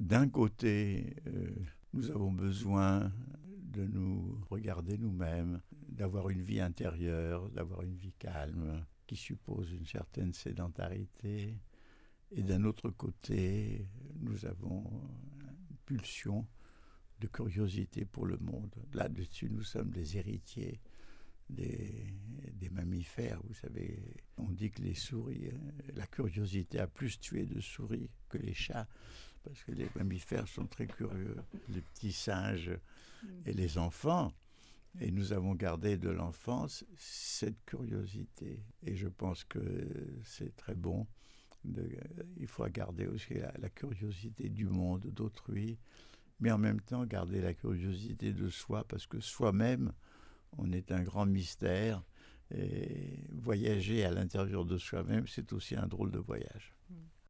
d'un côté, nous avons besoin de nous regarder nous-mêmes, d'avoir une vie intérieure, d'avoir une vie calme, qui suppose une certaine sédentarité. Et d'un autre côté, nous avons une pulsion de curiosité pour le monde. Là-dessus, nous sommes des héritiers des mammifères. Vous savez, on dit que les souris, la curiosité a plus tué de souris que les chats, parce que les mammifères sont très curieux, les petits singes et les enfants. Et nous avons gardé de l'enfance cette curiosité. Et je pense que c'est très bon. Il faut garder aussi la curiosité du monde, d'autrui, mais en même temps garder la curiosité de soi, parce que soi-même, on est un grand mystère. Et voyager à l'intérieur de soi-même, c'est aussi un drôle de voyage.